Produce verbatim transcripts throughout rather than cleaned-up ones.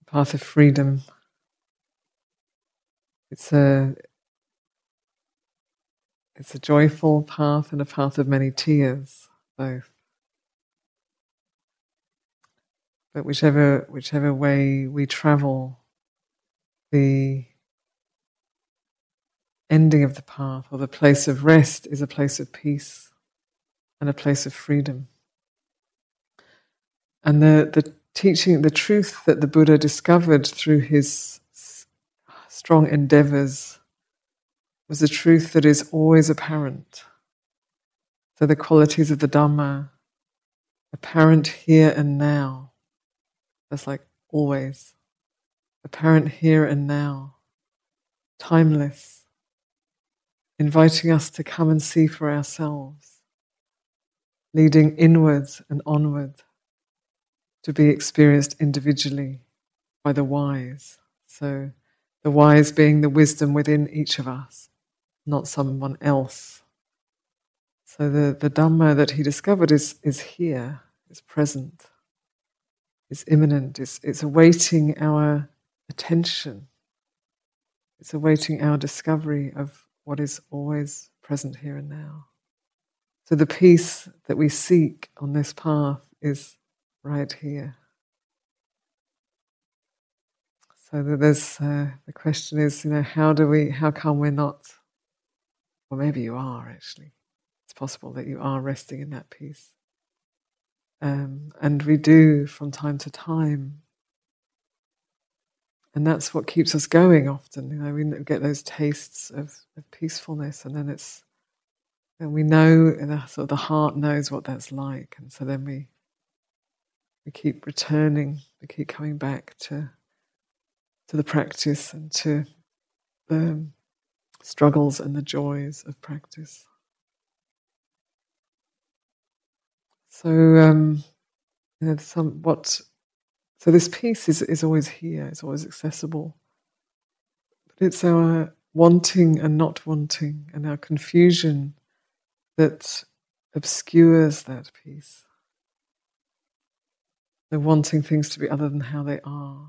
path of freedom. It's a it's a joyful path and a path of many tears, both. But whichever whichever way we travel, the ending of the path or the place of rest is a place of peace and a place of freedom. And the, the teaching, the truth that the Buddha discovered through his strong endeavors was a truth that is always apparent. So the qualities of the Dhamma, apparent here and now. That's like always. Apparent here and now. Timeless. Inviting us to come and see for ourselves. Leading inwards and onward to be experienced individually by the wise. So the wise being the wisdom within each of us, not someone else. So the, the Dhamma that he discovered is, is here, is present, is imminent, it's, it's awaiting our attention. It's awaiting our discovery of what is always present here and now. So the peace that we seek on this path is right here. So that there's uh, the question is, you know, how do we? How come we're not? Or maybe you are actually. It's possible that you are resting in that peace, um, and we do from time to time. And that's what keeps us going. Often, you know, we get those tastes of, of peacefulness, and then it's, and we know, and the, sort of the heart knows what that's like, and so then we. We keep returning, we keep coming back to to the practice and to the struggles and the joys of practice. So, um, you know, some what. So this peace is is always here. It's always accessible. But it's our wanting and not wanting, and our confusion that obscures that peace. The wanting things to be other than how they are.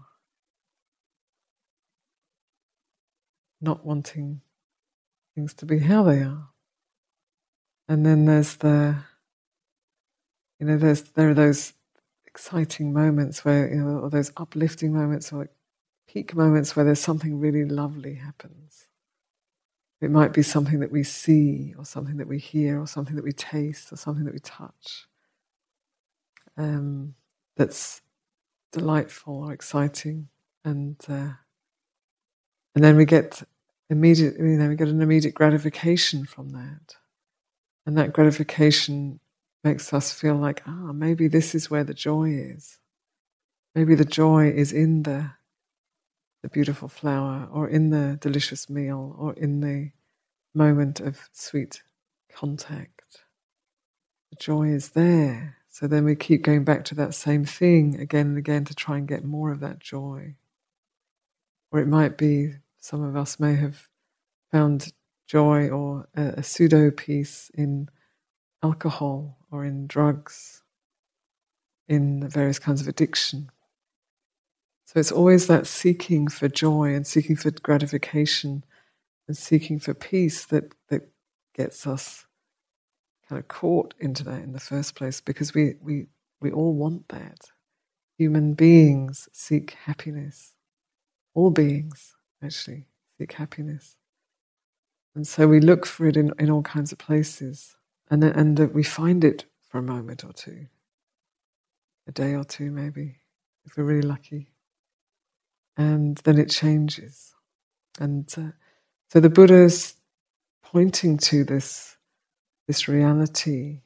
Not wanting things to be how they are. And then there's the, you know, there's there are those exciting moments where, you know, or those uplifting moments or like peak moments where there's something really lovely happens. It might be something that we see or something that we hear or something that we taste or something that we touch. Um, that's delightful or exciting, and uh, and then we get immediate, you know, we get an immediate gratification from that, and that gratification makes us feel like, ah, maybe this is where the joy is. Maybe the joy is in the the beautiful flower, or in the delicious meal, or in the moment of sweet contact. The joy is there. So then we keep going back to that same thing again and again to try and get more of that joy. Or it might be, some of us may have found joy or a, a pseudo peace in alcohol or in drugs, in various kinds of addiction. So it's always that seeking for joy and seeking for gratification and seeking for peace that, that gets us kind of caught into that in the first place, because we, we, we all want that. Human beings seek happiness. All beings, actually, seek happiness. And so we look for it in, in all kinds of places. And, then, and uh, we find it for a moment or two. A day or two, maybe, if we're really lucky. And then it changes. And uh, so the Buddha's pointing to this this reality,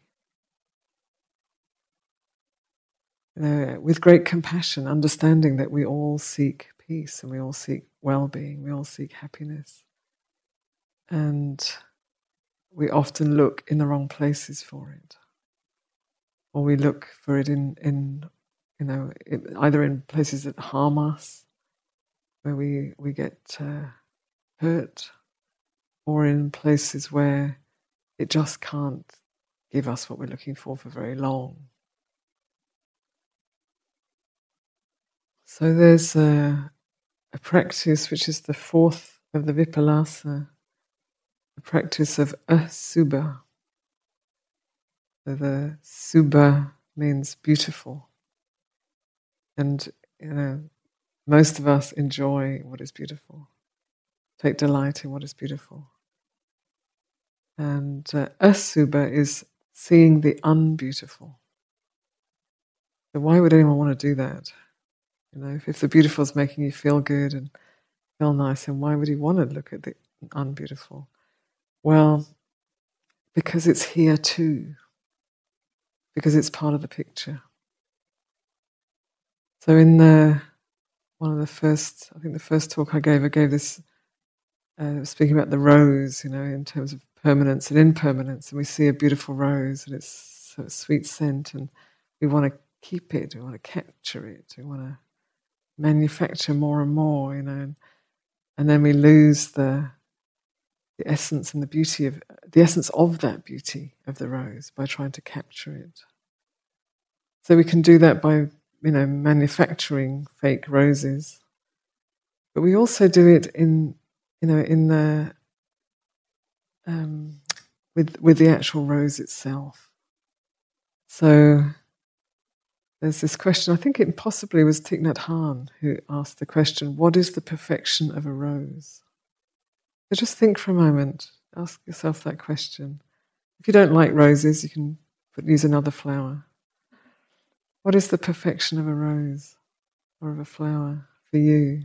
you know, with great compassion, understanding that we all seek peace and we all seek well-being, we all seek happiness. And we often look in the wrong places for it. Or we look for it in, in you know, it, either in places that harm us, where we, we get uh, hurt, or in places where it just can't give us what we're looking for for very long. So there's a, a practice which is the fourth of the Vipallasa, the practice of Asubha. So the Subha means beautiful. And, you know, most of us enjoy what is beautiful, take delight in what is beautiful. And uh, Asubha is seeing the unbeautiful. So why would anyone want to do that? You know, if, if the beautiful is making you feel good and feel nice, then why would you want to look at the unbeautiful? Well, because it's here too. Because it's part of the picture. So in the one of the first, I think the first talk I gave, I gave this, uh, speaking about the rose, you know, in terms of permanence and impermanence. And we see a beautiful rose and it's a sweet scent and we want to keep it, we want to capture it, we want to manufacture more and more, you know. And, and then we lose the the essence and the beauty of, the essence of that beauty of the rose by trying to capture it. So we can do that by, you know, manufacturing fake roses, but we also do it in, you know, in the um, with with the actual rose itself. So there's this question. I think it possibly was Thich Nhat Hanh who asked the question: "What is the perfection of a rose?" So just think for a moment. Ask yourself that question. If you don't like roses, you can put, use another flower. What is the perfection of a rose or of a flower for you?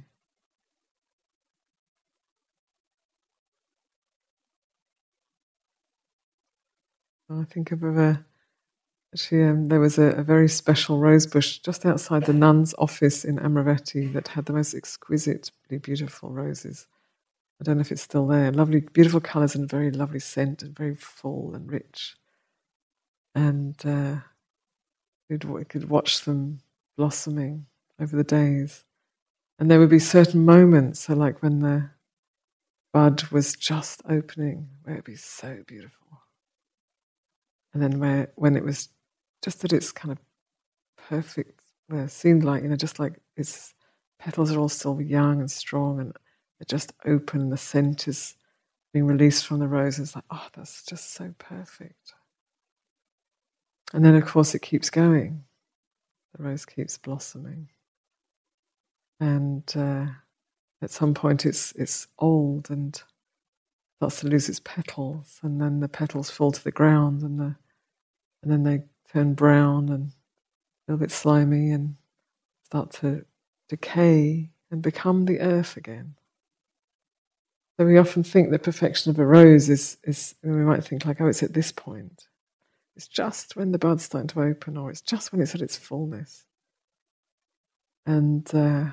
I think of a, actually, um, there was a, a very special rose bush just outside the nun's office in Amaravati that had the most exquisitely beautiful roses. I don't know if it's still there. Lovely, beautiful colours and very lovely scent and very full and rich. And uh, we could watch them blossoming over the days. And there would be certain moments, so like when the bud was just opening, where it would be so beautiful. And then where when it was just at its kind of perfect, where it seemed like, you know, just like its petals are all still young and strong and they're just open and the scent is being released from the rose. It's like, oh, that's just so perfect. And then, of course, it keeps going. The rose keeps blossoming. And uh, at some point it's it's old and starts to lose its petals, and then the petals fall to the ground and the and then they turn brown and a little bit slimy and start to decay and become the earth again. So we often think the perfection of a rose is, is we might think like, oh, it's at this point. It's just when the bud's starting to open, or it's just when it's at its fullness. And uh,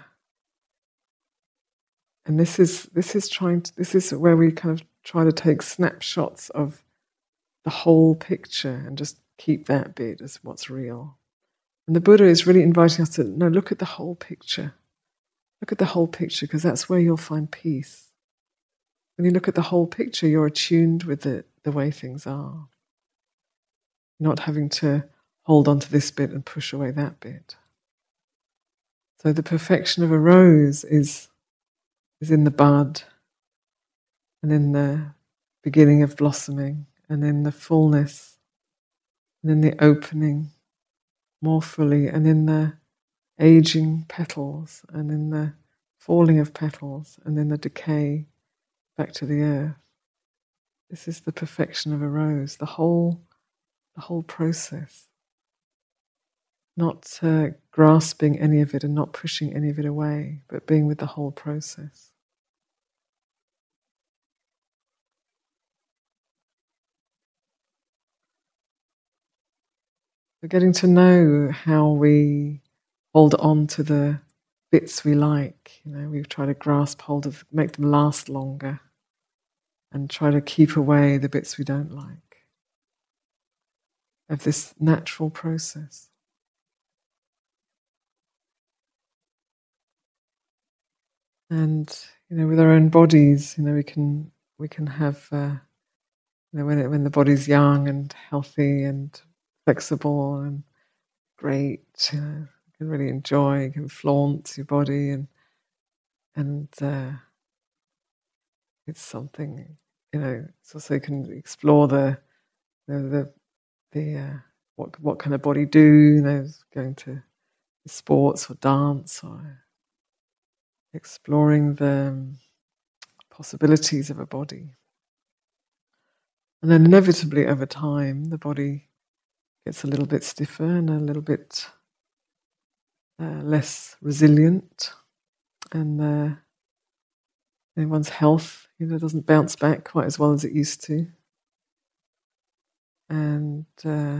and this is this is trying to, this is where we kind of try to take snapshots of the whole picture and just keep that bit as what's real. And the Buddha is really inviting us to, no, look at the whole picture. Look at the whole picture, because that's where you'll find peace. When you look at the whole picture, you're attuned with the, the way things are. Not having to hold on to this bit and push away that bit. So the perfection of a rose is, is in the bud and in the beginning of blossoming and in the fullness and in the opening more fully and in the aging petals and in the falling of petals and in the decay back to the earth. This is the perfection of a rose, the whole, the whole process. Not uh, grasping any of it and not pushing any of it away, but being with the whole process. We're getting to know how we hold on to the bits we like. You know, we try to grasp hold of, make them last longer, and try to keep away the bits we don't like of this natural process. And you know, with our own bodies, you know, we can we can have uh, you know, when it, when the body's young and healthy and flexible and great, you know, can really enjoy, you can flaunt your body, and and uh, it's something, you know. It's also you can explore the the the, the uh, what what can a body do? You know, going to sports or dance, or exploring the um, possibilities of a body. And then inevitably over time, the body gets a little bit stiffer and a little bit uh, less resilient, and uh, one's health, you know, doesn't bounce back quite as well as it used to. And uh,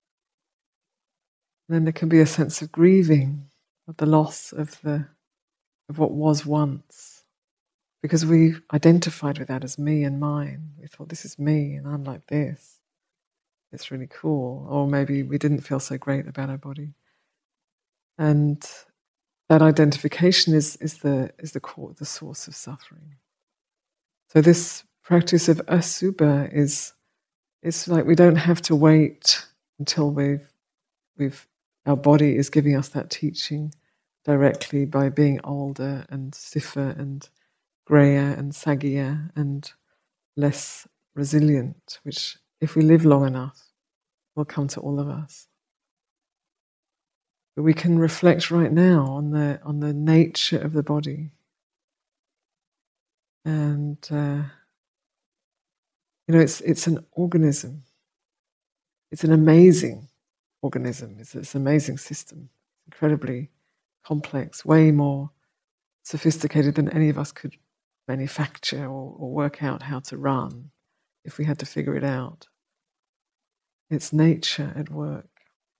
then there can be a sense of grieving of the loss of the of what was once, because we identified with that as me and mine. We thought, this is me and I'm like this. It's really cool. Or maybe we didn't feel so great about our body. And that identification is, is the is the core, the source of suffering. So this practice of asubha is it's like we don't have to wait until we've we've our body is giving us that teaching directly by being older and stiffer and greyer and saggier and less resilient, which if we live long enough will come to all of us. But we can reflect right now on the on the nature of the body. And uh, you know, it's it's an organism. It's an amazing organism. It's, it's an amazing system. Incredibly complex, way more sophisticated than any of us could manufacture or, or work out how to run if we had to figure it out. It's nature at work.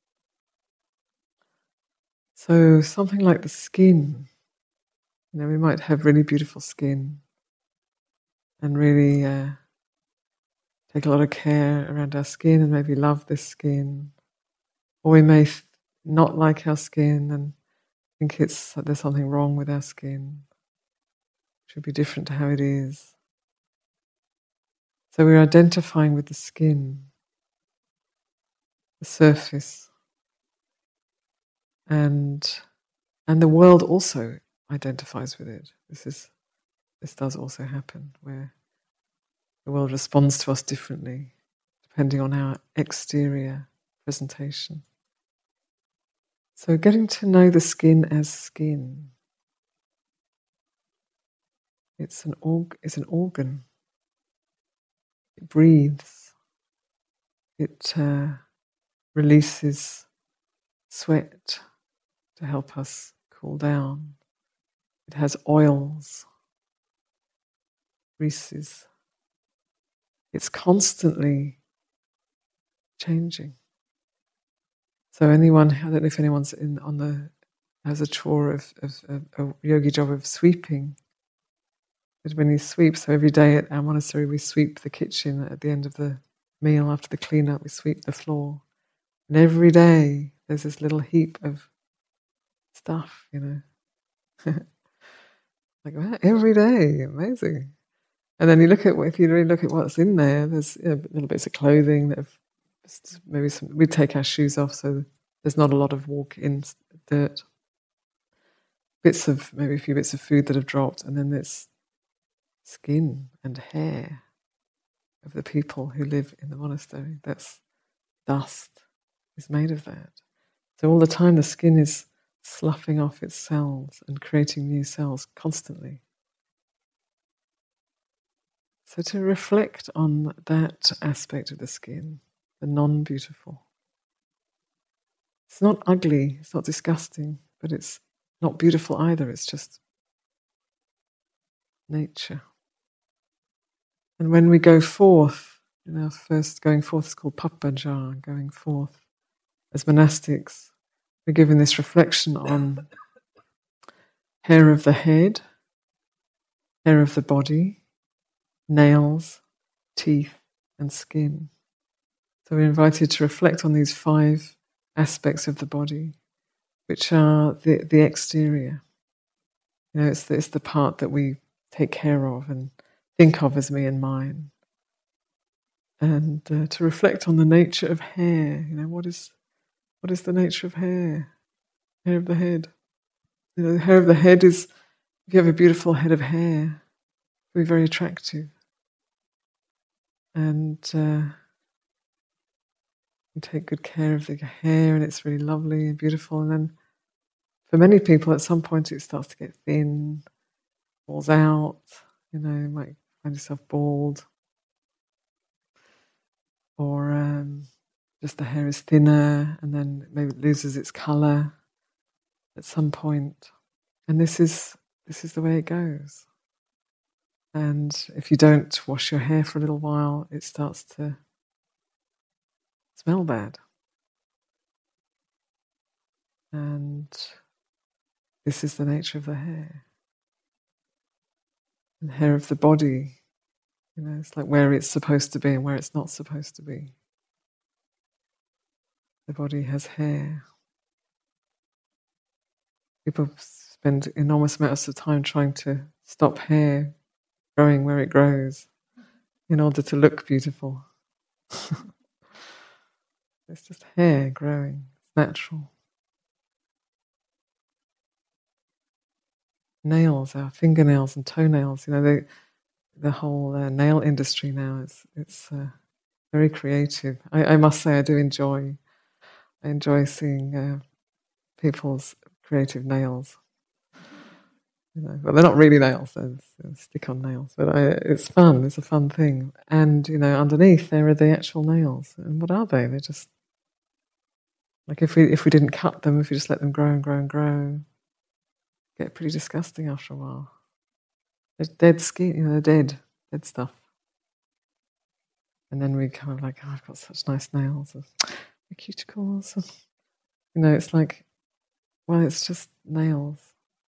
So something like the skin, you know, we might have really beautiful skin and really uh, take a lot of care around our skin and maybe love this skin. Or we may th- not like our skin and think it's that there's something wrong with our skin. It should be different to how it is. So we're identifying with the skin, the surface, and and the world also identifies with it. This is this does also happen, where the world responds to us differently depending on our exterior presentation. So getting to know the skin as skin. It's an org- it's an organ. It breathes. It uh, releases sweat to help us cool down. It has oils, greases. It's constantly changing. So anyone, I don't know if anyone's in on the has a chore of, of, of a yogi job of sweeping. But when you sweep, so every day at our monastery we sweep the kitchen at the end of the meal after the clean-up, we sweep the floor. And every day there's this little heap of stuff, you know. Like, wow, every day, amazing. And then you look at, if you really look at what's in there, there's, you know, little bits of clothing that have, maybe some, we take our shoes off, so there's not a lot of walk-in dirt. Bits of, maybe a few bits of food that have dropped, and then there's skin and hair of the people who live in the monastery. That's dust is made of that. So all the time the skin is sloughing off its cells and creating new cells constantly. So to reflect on that aspect of the skin, the non-beautiful. It's not ugly, it's not disgusting, but it's not beautiful either, it's just nature. And when we go forth, you know, first going forth is called papaja, going forth as monastics, we're given this reflection on hair of the head, hair of the body, nails, teeth, and skin. So we're invited to reflect on these five aspects of the body, which are the, the exterior. You know, it's the, it's the part that we take care of and think of as me and mine. And uh, to reflect on the nature of hair. You know, what is what is the nature of hair? Hair of the head. You know, the hair of the head is, if you have a beautiful head of hair, it'll be very attractive. And uh, you take good care of the hair, and it's really lovely and beautiful. And then for many people, at some point, it starts to get thin, falls out. You know, you might find yourself bald. Or um, just the hair is thinner, and then maybe it loses its colour at some point. And this is this is the way it goes. And if you don't wash your hair for a little while, it starts to smell bad. And this is the nature of the hair. And hair of the body, you know, it's like where it's supposed to be and where it's not supposed to be. The body has hair. People spend enormous amounts of time trying to stop hair growing where it grows in order to look beautiful. It's just hair growing. It's natural. Nails, our fingernails and toenails, you know, they, the whole uh, nail industry now, is it's uh, very creative. I, I must say I do enjoy, I enjoy seeing uh, people's creative nails. You know, well, they're not really nails; they're, they're stick-on nails. But I, it's fun. It's a fun thing. And you know, underneath there are the actual nails. And what are they? They're just like if we if we didn't cut them, if we just let them grow and grow and grow, get pretty disgusting after a while. They're dead skin. You know, they're dead, dead stuff. And then we kind of like, oh, I've got such nice nails, or the cuticles. You know, it's like, well, it's just nails.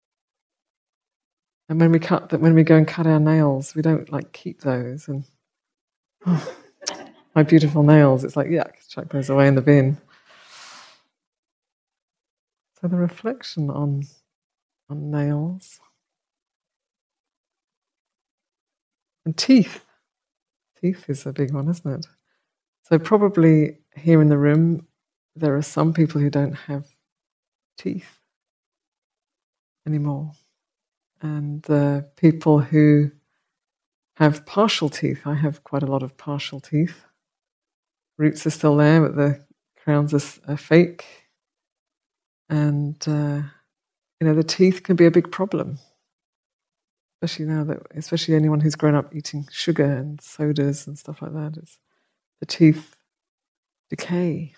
And when we cut that, when we go and cut our nails, we don't like keep those. And oh, my beautiful nails, it's like, yuck, chuck those away in the bin. So the reflection on on nails and teeth. Teeth is a big one, isn't it? So probably here in the room, there are some people who don't have teeth anymore. And the people who have partial teeth, I have quite a lot of partial teeth. Roots are still there, but the crowns are, are fake. And, uh, you know, the teeth can be a big problem. Especially now that, especially anyone who's grown up eating sugar and sodas and stuff like that, it's, the teeth decay.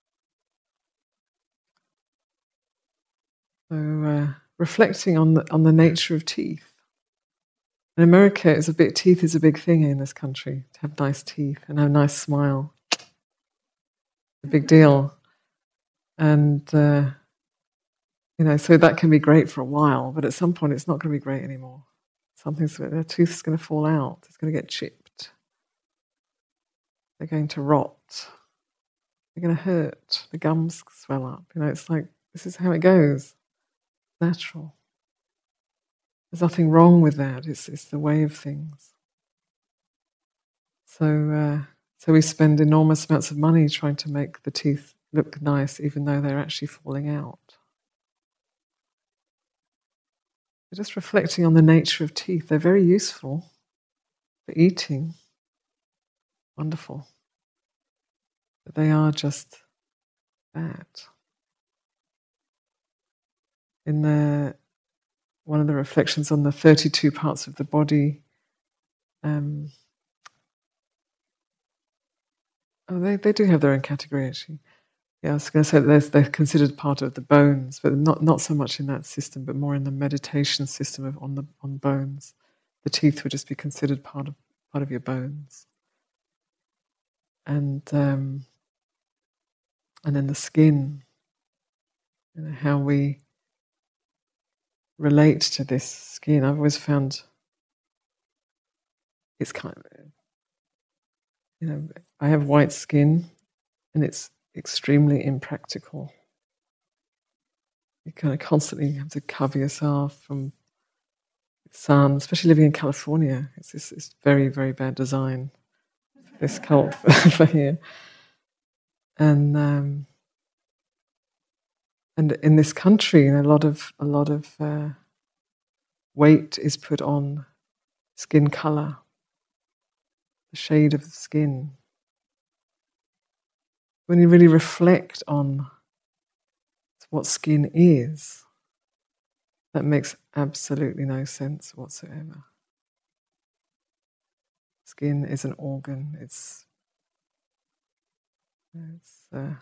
So, uh, reflecting on the on the nature of teeth. In America, it's a bit teeth is a big thing in this country. To have nice teeth and have a nice smile, a big deal. And uh, you know, so that can be great for a while, but at some point, it's not going to be great anymore. Something's their tooth's going to fall out. It's going to get chipped. They're going to rot. They're going to hurt. The gums swell up. You know, it's like this is how it goes. Natural. There's nothing wrong with that. It's it's the way of things. So uh, so we spend enormous amounts of money trying to make the teeth look nice, even though they're actually falling out. We're just reflecting on the nature of teeth. They're very useful for eating. Wonderful. But they are just that. In the one of the reflections on the thirty-two parts of the body, um, oh, they, they do have their own category actually. Yeah, I was going to say that they're considered part of the bones, but not not so much in that system, but more in the meditation system of on the on bones. The teeth would just be considered part of part of your bones, and um, and then the skin. You know, how we relate to this skin. I've always found it's kind of, you know, I have white skin and it's extremely impractical. You kind of constantly have to cover yourself from sun, especially living in California. It's this it's very, very bad design, this cult for here. And um, and in this country, a lot of a lot of uh, weight is put on skin color, the shade of the skin. When you really reflect on what skin is, that makes absolutely no sense whatsoever. Skin is an organ. It's it's uh,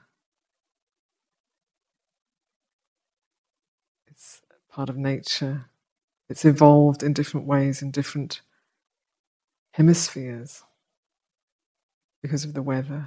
it's part of nature. It's evolved in different ways in different hemispheres because of the weather,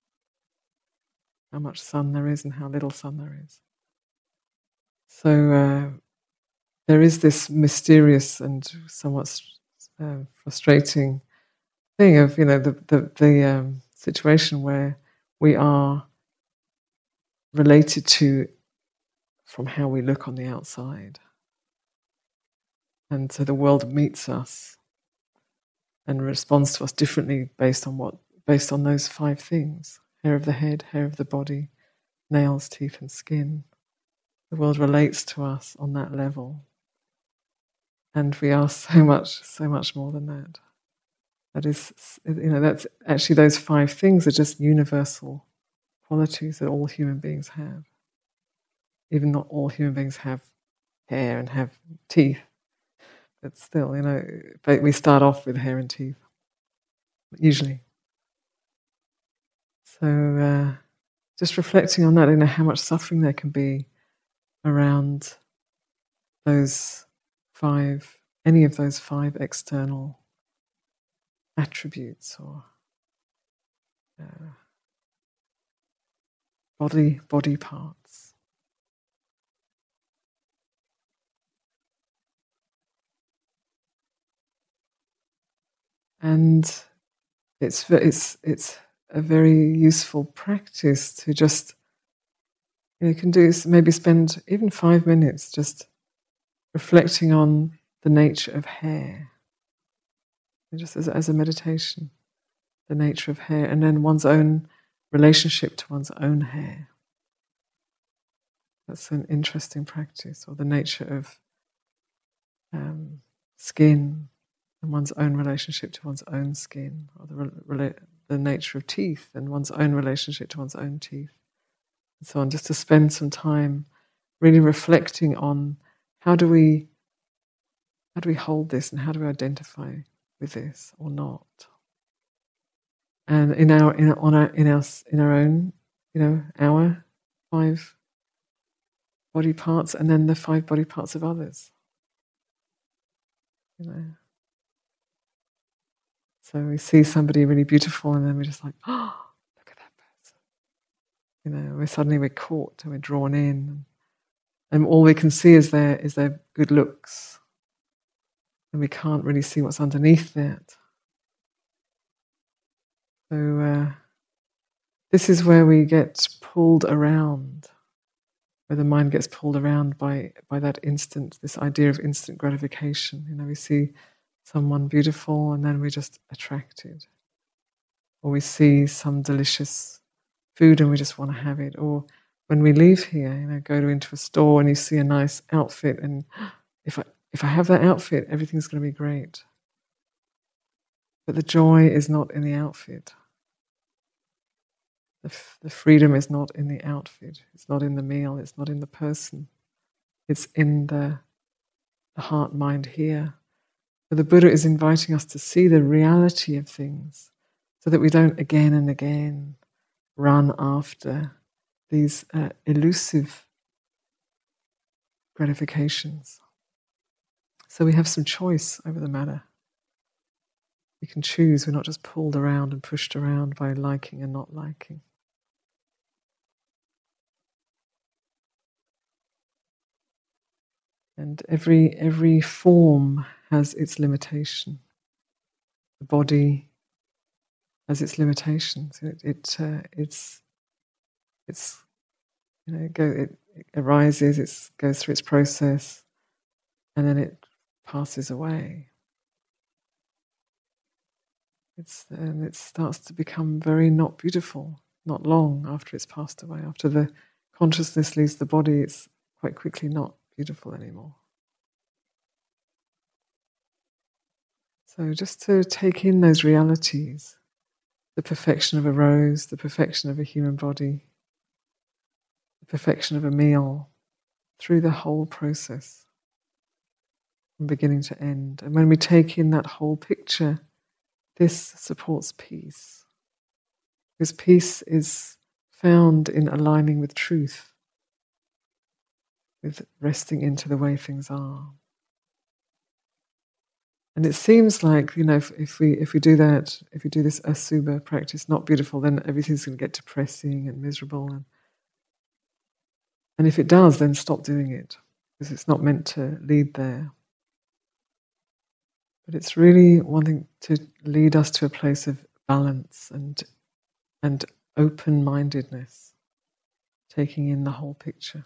how much sun there is and how little sun there is. So uh, there is this mysterious and somewhat uh, frustrating thing of, you know, the the, the um, situation where we are related to from how we look on the outside, and so the world meets us and responds to us differently based on what based on those five things: hair of the head, hair of the body, nails, teeth, and skin. The world relates to us on that level, and we are so much, so much more than that. That is, you know, that's actually those five things are just universal qualities that all human beings have. Even not all human beings have hair and have teeth, but still, you know, but we start off with hair and teeth, usually. So uh, just reflecting on that, you know, how much suffering there can be around those five, any of those five external attributes or uh, body body parts. And it's it's it's a very useful practice to just, you know, you can do is maybe spend even five minutes just reflecting on the nature of hair, just as, as a meditation, the nature of hair, and then one's own relationship to one's own hair. That's an interesting practice. Or the nature of um, skin and one's own relationship to one's own skin, or the, re- the nature of teeth and one's own relationship to one's own teeth, and so on. Just to spend some time really reflecting on how do we how do we hold this and how do we identify with this or not. And in our in on our in our in our own, you know, our five body parts, and then the five body parts of others. You know. So we see somebody really beautiful, and then we're just like, oh, look at that person. You know, we're suddenly we're caught and we're drawn in, and all we can see is their is their good looks, and we can't really see what's underneath that. So uh, this is where we get pulled around, where the mind gets pulled around by by that instant, this idea of instant gratification. You know, we see someone beautiful and then we're just attracted. Or we see some delicious food and we just want to have it. Or when we leave here, you know, go to into a store and you see a nice outfit, and if I if I have that outfit, everything's going to be great. But the joy is not in the outfit. The, f- the freedom is not in the outfit. It's not in the meal. It's not in the person. It's in the, the heart, mind here. So the Buddha is inviting us to see the reality of things so that we don't again and again run after these uh, elusive gratifications. So we have some choice over the matter. We can choose. We're not just pulled around and pushed around by liking and not liking. And every every form has its limitation. The body has its limitations. It, it uh, it's it's you know it, go, it, it arises. It goes through its process, and then it passes away. It's and it starts to become very not beautiful, not long after it's passed away, after the consciousness leaves the body, it's quite quickly not beautiful anymore. So just to take in those realities, the perfection of a rose, the perfection of a human body, the perfection of a meal, through the whole process, from beginning to end. And when we take in that whole picture, this supports peace. Because peace is found in aligning with truth, with resting into the way things are. And it seems like, you know, if, if we if we do that, if we do this Asubha practice, not beautiful, then everything's going to get depressing and miserable. And, and if it does, then stop doing it, because it's not meant to lead there. But it's really wanting to lead us to a place of balance and and open-mindedness, taking in the whole picture.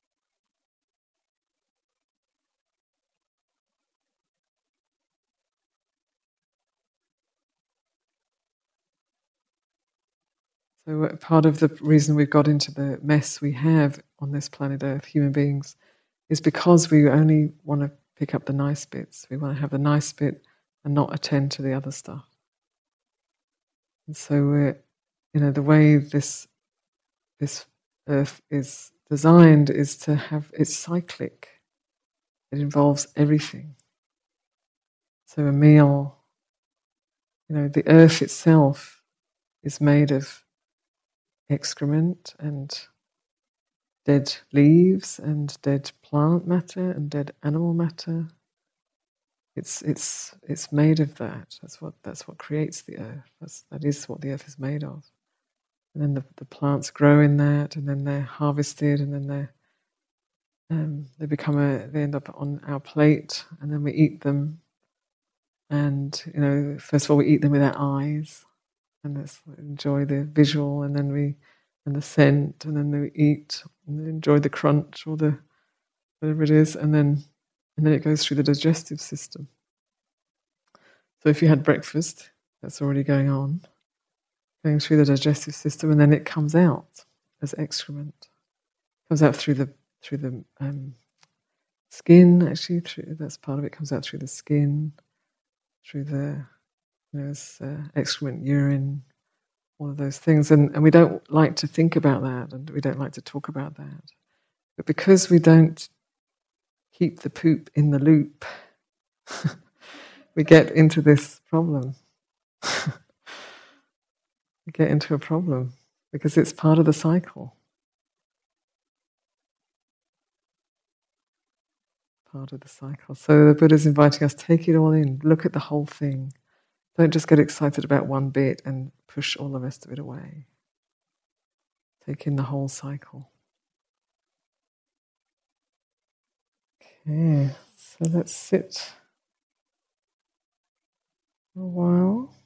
So part of the reason we've got into the mess we have on this planet Earth, human beings, is because we only want to pick up the nice bits. We want to have the nice bit and not attend to the other stuff. And so we're, you know, the way this this Earth is designed is to have, it's cyclic. It involves everything. So a meal, you know, the Earth itself is made of excrement and dead leaves and dead plant matter and dead animal matter. It's it's it's made of that. That's what that's what creates the earth. That's that is what the earth is made of. And then the, the plants grow in that, and then they're harvested, and then they um, they become a they end up on our plate, and then we eat them. And you know, first of all, we eat them with our eyes, and let's enjoy the visual, and then we and the scent, and then we eat and enjoy the crunch or the whatever it is, and then and then it goes through the digestive system. So if you had breakfast, that's already going on, going through the digestive system, and then it comes out as excrement. It comes out through the through the um, skin. Actually, through, that's part of it. Comes out through the skin, through the you know, uh, excrement, urine, all of those things, and and we don't like to think about that, and we don't like to talk about that. But because we don't keep the poop in the loop, we get into this problem. We get into a problem because it's part of the cycle. Part of the cycle. So the Buddha's inviting us, take it all in, look at the whole thing. Don't just get excited about one bit and push all the rest of it away. Take in the whole cycle. Okay, so let's sit for a while.